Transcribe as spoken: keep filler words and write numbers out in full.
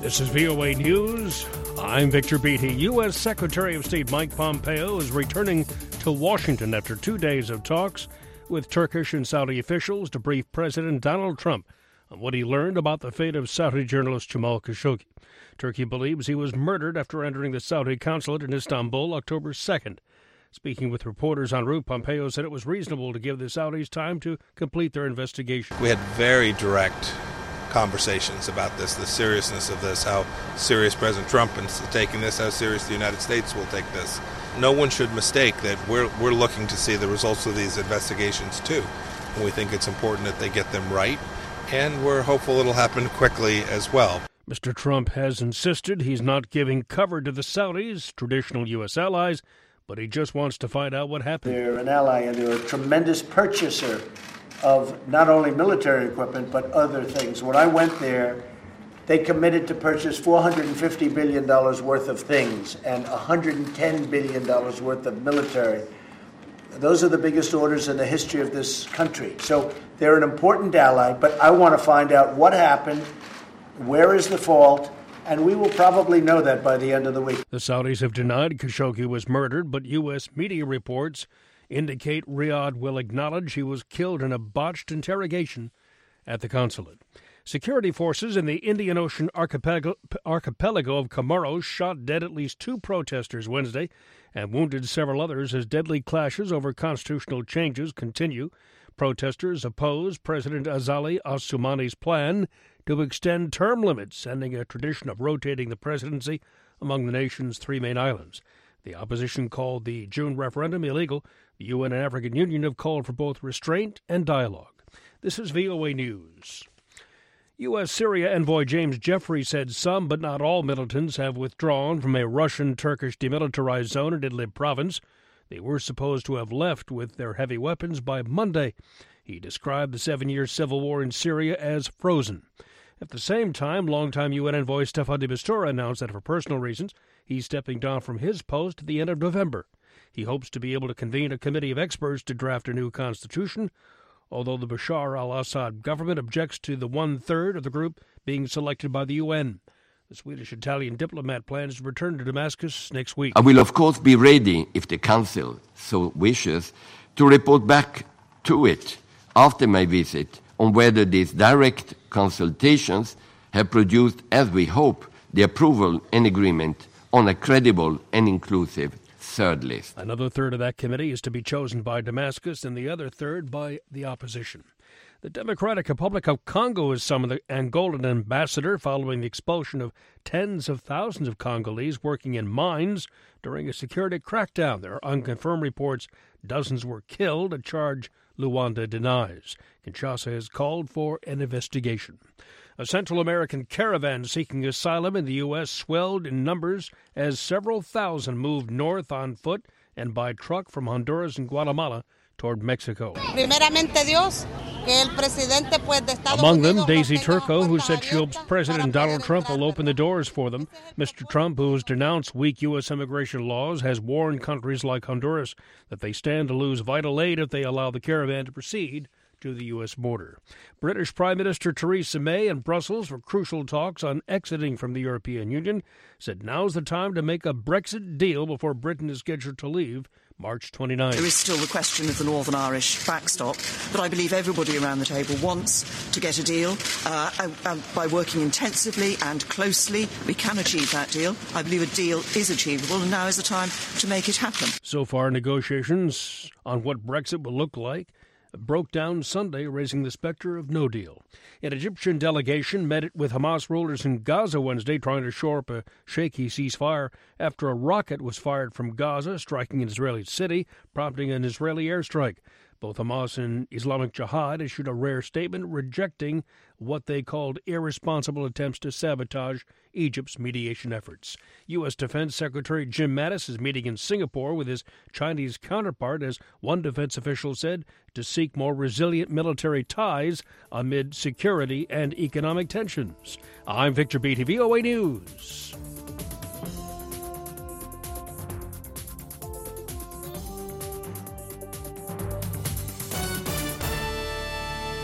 This is V O A News. I'm Victor Beatty. U S. Secretary of State Mike Pompeo is returning to Washington after two days of talks with Turkish and Saudi officials to brief President Donald Trump on what he learned about the fate of Saudi journalist Jamal Khashoggi. Turkey believes he was murdered after entering the Saudi consulate in Istanbul October second. Speaking with reporters en route, Pompeo said it was reasonable to give the Saudis time to complete their investigation. We had very direct conversations about this, the seriousness of this, how serious President Trump is taking this, how serious the United States will take this. No one should mistake that we're we're looking to see the results of these investigations too. And we think it's important that they get them right, and we're hopeful it'll happen quickly as well. Mister Trump has insisted he's not giving cover to the Saudis, traditional U S allies, but he just wants to find out what happened. They're an ally, and they're a tremendous purchaser of not only military equipment, but other things. When I went there, they committed to purchase four hundred fifty billion dollars worth of things and one hundred ten billion dollars worth of military. Those are the biggest orders in the history of this country. So they're an important ally, but I want to find out what happened, where is the fault, and we will probably know that by the end of the week. The Saudis have denied Khashoggi was murdered, but U S media reports indicate Riyadh will acknowledge he was killed in a botched interrogation at the consulate. Security forces in the Indian Ocean archipelago, archipelago of Comoros shot dead at least two protesters Wednesday and wounded several others as deadly clashes over constitutional changes continue. Protesters oppose President Azali Assoumani's plan to extend term limits, ending a tradition of rotating the presidency among the nation's three main islands. The opposition called the June referendum illegal. The U N and African Union have called for both restraint and dialogue. This is V O A News. U S. Syria envoy James Jeffrey said some, but not all, militants have withdrawn from a Russian-Turkish demilitarized zone in Idlib province. They were supposed to have left with their heavy weapons by Monday. He described the seven-year civil war in Syria as frozen. At the same time, longtime U N envoy Staffan de Mistura announced that for personal reasons, he's stepping down from his post at the end of November. He hopes to be able to convene a committee of experts to draft a new constitution, although the Bashar al-Assad government objects to the one-third of the group being selected by the U N. The Swedish-Italian diplomat plans to return to Damascus next week. I will, of course, be ready, if the Council so wishes, to report back to it after my visit on whether these direct consultations have produced, as we hope, the approval and agreement on a credible and inclusive third list. Another third of that committee is to be chosen by Damascus and the other third by the opposition. The Democratic Republic of Congo has summoned the Angolan ambassador following the expulsion of tens of thousands of Congolese working in mines during a security crackdown. There are unconfirmed reports dozens were killed, a charge Luanda denies. Kinshasa has called for an investigation. A Central American caravan seeking asylum in the U S swelled in numbers as several thousand moved north on foot and by truck from Honduras and Guatemala toward Mexico. Among them, Daisy Turco, who said she hopes President Donald Trump will open the doors for them. Mister Trump, who has denounced weak U S immigration laws, has warned countries like Honduras that they stand to lose vital aid if they allow the caravan to proceed to the U S border. British Prime Minister Theresa May in Brussels for crucial talks on exiting from the European Union said now's the time to make a Brexit deal before Britain is scheduled to leave March twenty-ninth. There is still the question of the Northern Irish backstop, but I believe everybody around the table wants to get a deal. Uh, and, and by working intensively and closely, we can achieve that deal. I believe a deal is achievable, and now is the time to make it happen. So far, negotiations on what Brexit will look like broke down Sunday, raising the specter of no deal. An Egyptian delegation met with Hamas rulers in Gaza Wednesday, trying to shore up a shaky ceasefire after a rocket was fired from Gaza, striking an Israeli city, prompting an Israeli airstrike. Both Hamas and Islamic Jihad issued a rare statement rejecting what they called irresponsible attempts to sabotage Egypt's mediation efforts. U S. Defense Secretary Jim Mattis is meeting in Singapore with his Chinese counterpart, as one defense official said, to seek more resilient military ties amid security and economic tensions. I'm Victor Beatty, V O A News.